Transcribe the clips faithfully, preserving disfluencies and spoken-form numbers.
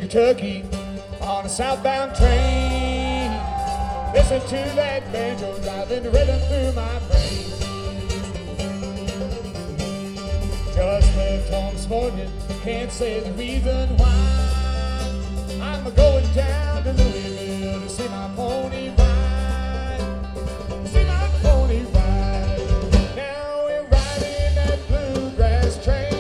Kentucky on a southbound train. Listen to that banjo driving the rhythm through my brain. Just left home this morning, can't say the reason why. I'm going down to Louisville to see my pony ride. See my pony ride. Now we're riding that bluegrass train.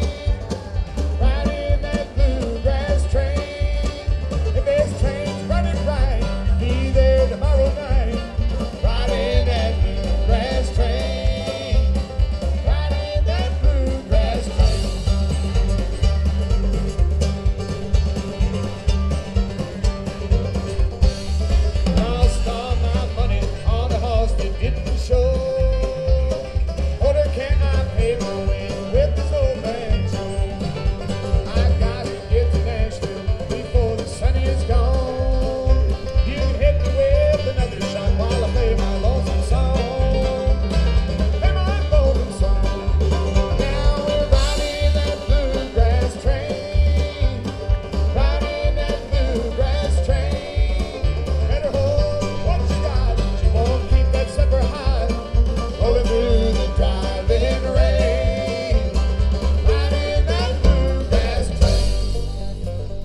Riding that bluegrass train. If this train's running right, be there tomorrow night. Riding that bluegrass train. Riding that bluegrass train. Lost all my money on a horse that didn't show. Order can I pay my way with this old banjo? I gotta get to Nashville before the sun is gone. You can hit me with another shot while I play my lonesome song. Play my lonesome song. Now we're riding that bluegrass train. Riding that bluegrass train. Better hold what you got. You won't keep that sucker high. Rolling through the driving rain. Riding that bluegrass train.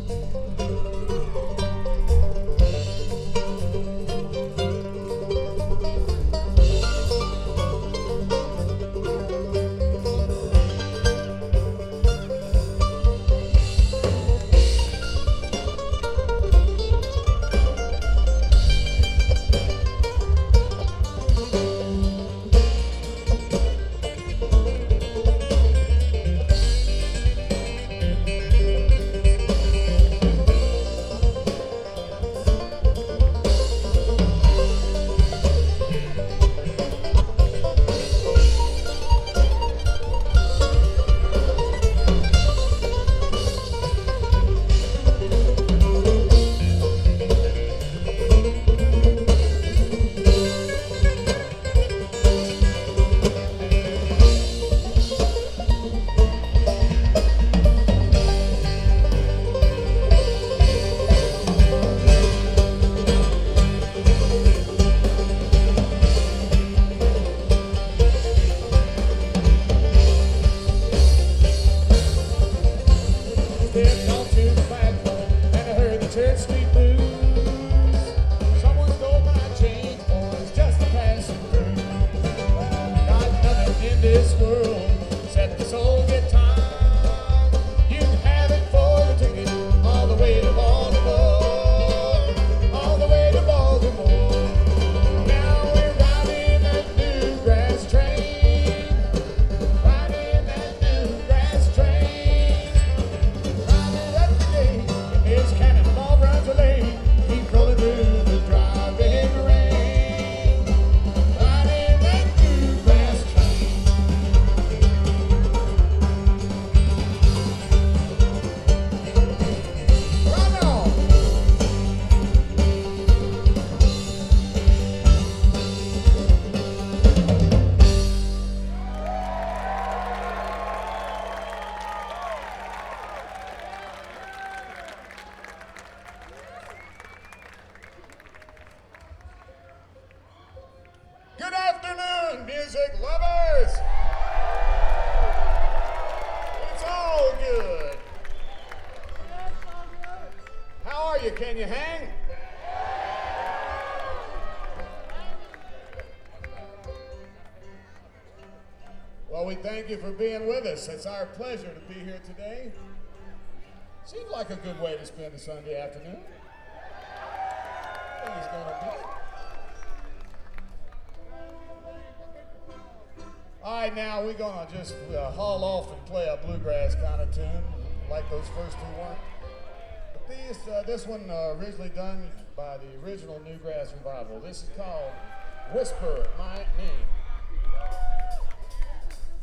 Stepped onto the platform and I heard the Church Street Blues. Someone stole my change, boys, just a passing through. Got nothing in this world except this old guitar. You can have it for the ticket all the way to Baltimore. All the way to Baltimore. Now we're riding that bluegrass train. Riding that bluegrass train. Riding up the gate, and this cannonball runs a lane. Keep rolling through the driving rain. Riding that bluegrass train. Run on! Good afternoon, music lovers! It's all good. How are you? Can you hang? Well, we thank you for being with us. It's our pleasure to be here today. Seems like a good way to spend a Sunday afternoon. I think it's gonna be. All right, now we're gonna just uh, haul off and play a bluegrass kind of tune, like those first two weren't. But this, uh, this one uh, originally done by the original Newgrass Revival. This is called Whisper My Name.